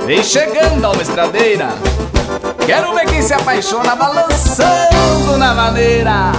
Vem chegando a uma estradeira, quero ver quem se apaixona balançando na maneira.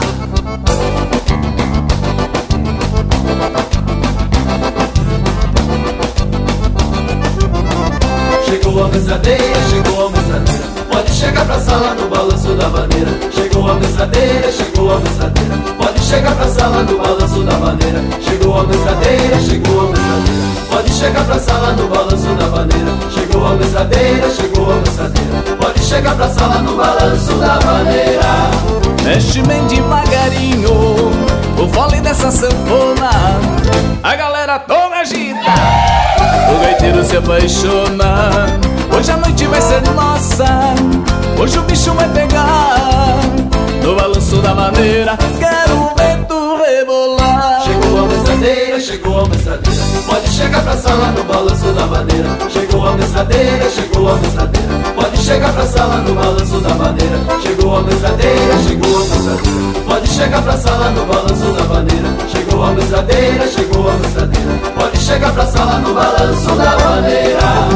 Chegou a mestradeira, chegou a mestradeira, pode chegar pra sala no balanço da maneira. Chegou a mestradeira, chegou a mestradeira, pode chegar pra sala no balanço da maneira. Chegou a mestradeira, chegou a mestradeira, pode chegar pra sala no balanço da maneira. Chegou a mestradeira, chegou a mestradeira, pode chegar pra sala no balanço da maneira. Mexe bem devagarinho o fole dessa sanfona, a galera toda agita, o gaiteiro se apaixona. Hoje a noite vai ser nossa, hoje o bicho vai pegar no balanço da maneira, quero ver tu rebolar. Chegou a mestradeira, chegou a mestradeira, pode chegar pra sala no balanço da maneira. Chegou a mestradeira, chegou a mestradeira, pode chegar pra sala no balanço da maneira. Chegou a mestradeira, chegou a mestradeira, pode chegar pra sala no balanço da maneira. Chegou a mestradeira, chegou a mestradeira, pode chegar pra sala no balanço da maneira.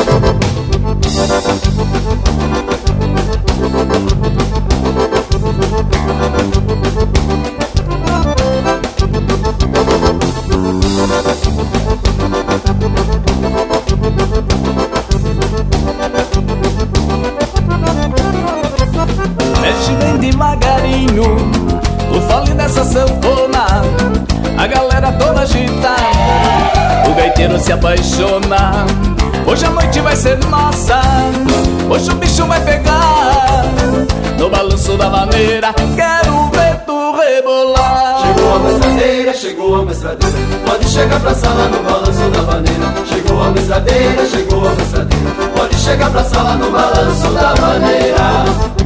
Mexe bem devagarinho o fole dessa sanfona, a galera toda agita, o gaiteiro se apaixona. Hoje a noite vai ser nossa, hoje o bicho vai pegar no balanço da maneira, quero ver tu rebolar. Chegou a mestradeira, chegou a mestradeira, pode chegar pra sala no balanço da maneira. Chegou a mestradeira, chegou a mestradeira, pode chegar pra sala no balanço da maneira.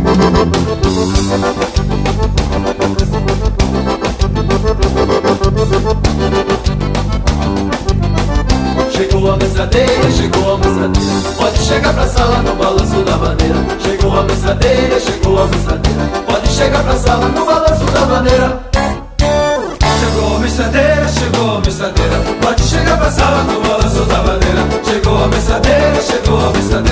Chegou a mestradeira, chegou a mestradeira, pode chegar pra sala no balanço da maneira. Chegou a mestradeira, chegou a mestradeira, pode chegar pra sala no balanço da maneira. Chegou a mestradeira, chegou a mestradeira, pode chegar pra sala no balanço da maneira. Chegou a mestradeira, chegou a mestradeira,